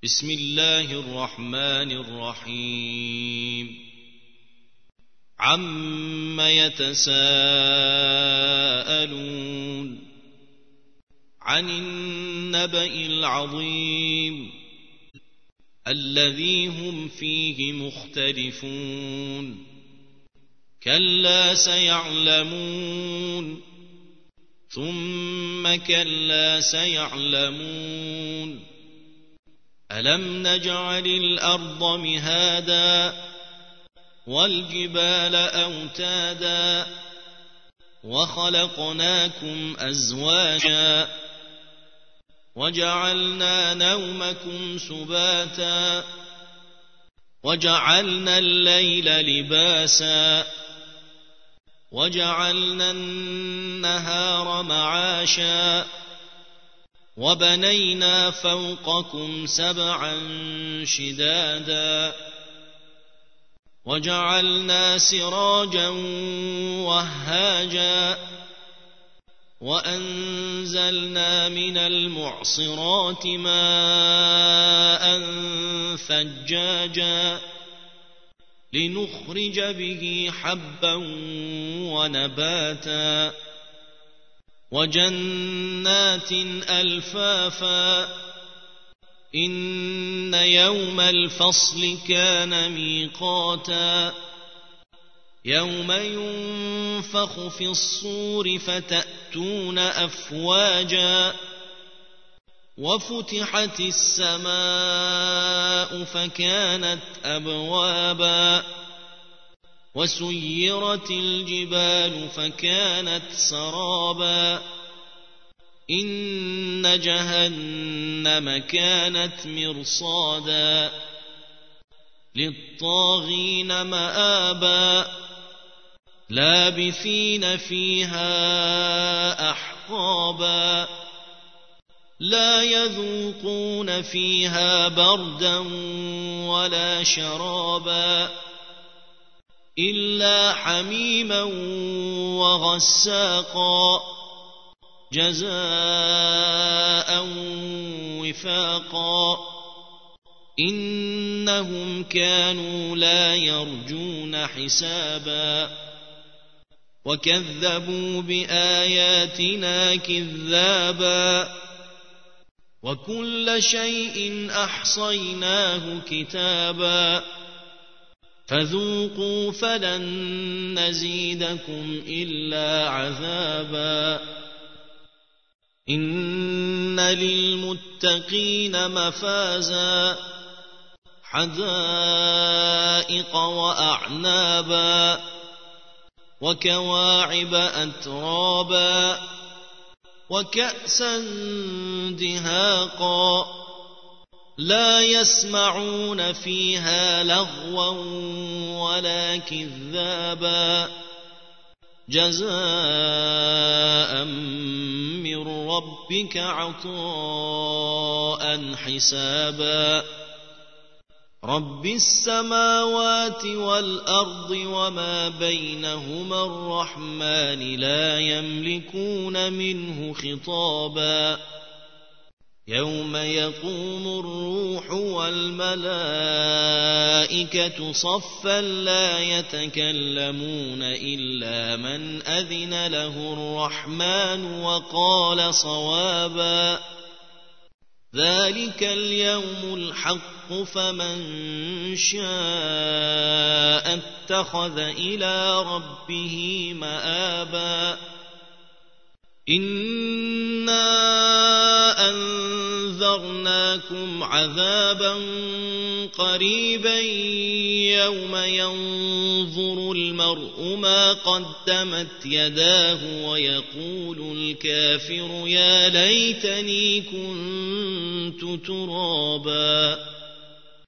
بسم الله الرحمن الرحيم عم يتساءلون عن النبأ العظيم الذي هم فيه مختلفون كلا سيعلمون ثم كلا سيعلمون ألم نجعل الأرض مهادا والجبال أوتادا وخلقناكم أزواجا وجعلنا نومكم سباتا وجعلنا الليل لباسا وجعلنا النهار معاشا وبنينا فوقكم سبعا شدادا وجعلنا سراجا وهاجا وأنزلنا من المعصرات ماء ثجاجا لنخرج به حبا ونباتا وجنات ألفافا إن يوم الفصل كان ميقاتا يوم ينفخ في الصور فتأتون أفواجا وفتحت السماء فكانت أبوابا وسيرت الجبال فكانت سرابا إن جهنم كانت مرصادا للطاغين مآبا لابثين فيها أحقابا لا يذوقون فيها بردا ولا شرابا إلا حميما وغساقا جزاء وفاقا إنهم كانوا لا يرجون حسابا وكذبوا بآياتنا كذابا وكل شيء أحصيناه كتابا فذوقوا فلن نزيدكم إلا عذابا إن للمتقين مفازا حدائق وأعنابا وكواعب أترابا وكأسا دهاقا لا يسمعون فيها لغوا ولا كذابا جزاء من ربك عطاء حسابا رب السماوات والأرض وما بينهما الرحمن لا يملكون منه خطابا يوم يقوم الروح والملائكة صفا لا يتكلمون إلا من أذن له الرحمن وقال صوابا ذلك اليوم الحق فمن شاء اتخذ إلى ربه مآبا إنا أنذرناكم عذابا قريبا يوم ينظر المرء ما قدمت يداه ويقول الكافر يا ليتني كنت ترابا